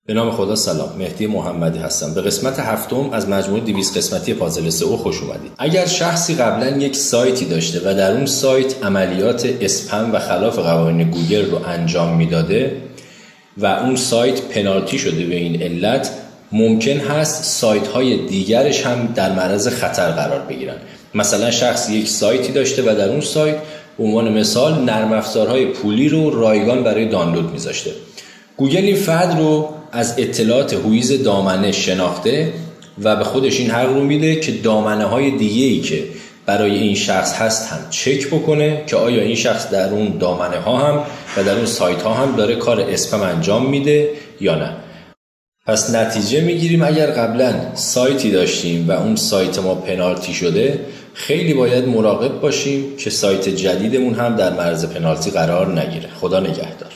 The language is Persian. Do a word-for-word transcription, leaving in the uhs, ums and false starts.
به نام خدا سلام، مهدی محمدی هستم. به قسمت هفتم از مجموعه دویست قسمتی پازل اس ای او خوش اومدید. اگر شخصی قبلا یک سایتی داشته و در اون سایت عملیات اسپم و خلاف قوانین گوگل رو انجام میداده و اون سایت پنالتی شده به این علت، ممکن هست سایت های دیگرش هم در معرض خطر قرار بگیرن. مثلا شخص یک سایتی داشته و در اون سایت به عنوان مثال نرم افزارهای پولی رو رایگان برای دانلود میذاشته. گوگل این فرد رو از اطلاعات هویز دامنه شناخته و به خودش این حق رو میده که دامنه های دیگه‌ای که برای این شخص هست هم چک بکنه که آیا این شخص در اون دامنه ها هم و در اون سایت ها هم داره کار اسپم انجام میده یا نه. پس نتیجه میگیریم اگر قبلا سایتی داشتیم و اون سایت ما پنالتی شده، خیلی باید مراقب باشیم که سایت جدیدمون هم در معرض پنالتی قرار نگیره. خدا نگهدار.